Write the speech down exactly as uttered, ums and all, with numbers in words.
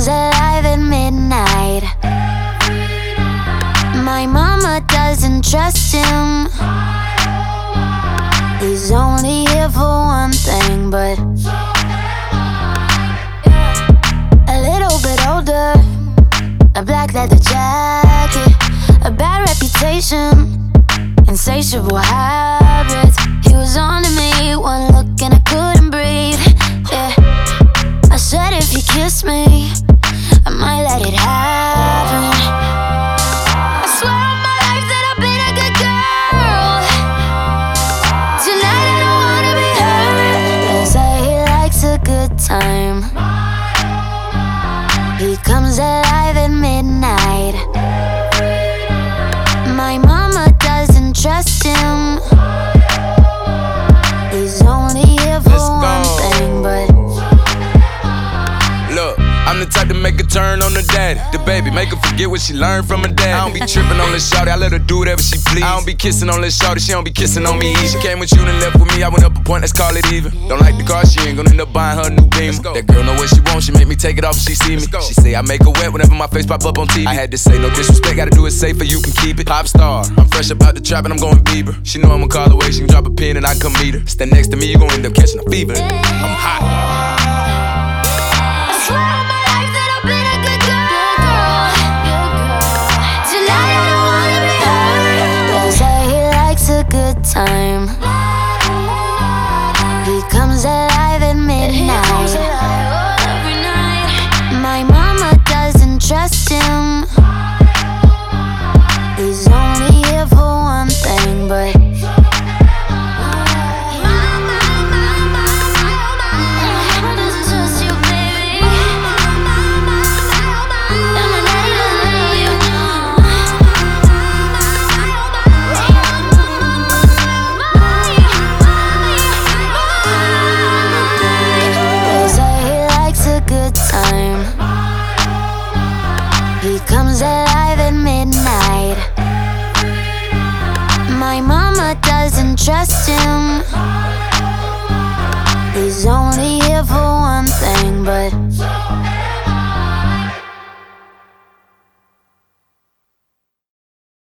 comes alive at midnight. My mama doesn't trust him. He's only here for one thing, but a little bit older, a black leather jacket, a bad reputation, insatiable habits. He was on to me, one look and I couldn't breathe. Yeah, I said if he kissed me, I might let it happen. I swear on my life that I've been a good girl. Tonight I don't wanna be hurt. They say he likes a good time. He comes alive at midnight. My mama doesn't trust him. He's only here for one thing, but look, I'm the type to make a turn on the daddy. The baby, make her forget what she learned from her dad. I don't be tripping on this shawty, I let her do whatever she please. I don't be kissing on this shawty, she don't be kissing on me. She came with you and left with me, I went up a point, let's call it even. Don't like the car, she ain't gonna end up buying her a new Beamer. That girl know what she wants, she make me take it off if she see me. She say I make her wet whenever my face pop up on T V. I had to say no disrespect, gotta do it safer, you can keep it. Pop star, I'm fresh about the trap and I'm going Bieber. She know I'ma call away, she can drop a pin and I can come meet her. Stand next to me, you gon' end up catching a fever. I'm hot. Good time. He comes alive at midnight. My mama doesn't trust him. He's only here for one thing, but he comes alive at midnight. My mama doesn't trust him. He's only here for one thing, but